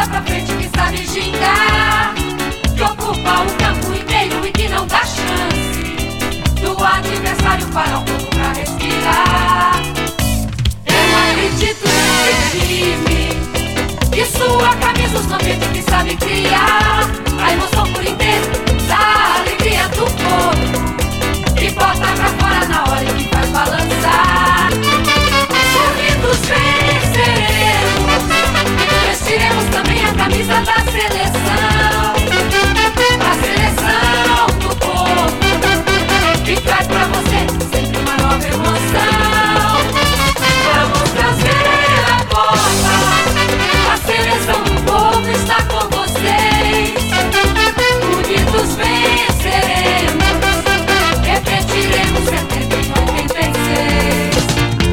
pelota pra frente que sabe gingar, que ocupa o campo inteiro e que não dá chance do adversário parar um pouco pra respirar. Eu acredito nesse time, que sua camisa os 90 que sabe criar a emoção por inteiro, da alegria do povo, que bota pra fora na hora e que faz balançar. Unidos venceremos, vestiremos também a camisa da seleção, a seleção do povo, que traz pra você sempre uma nova emoção. Vamos trazer a Copa, a seleção do povo está com vocês. Unidos venceremos, repetiremos 70 e 86.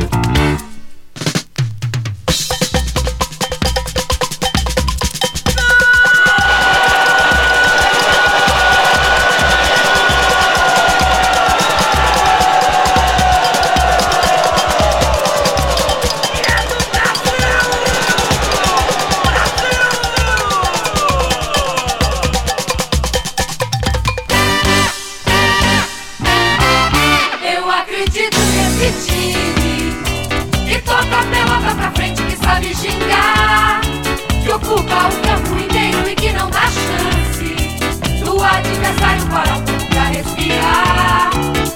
Eu acredito nesse time, que toca a pelota pra frente, que sabe gingar, que ocupa o campo inteiro e que não dá chance do adversário parar um pouco pra respirar.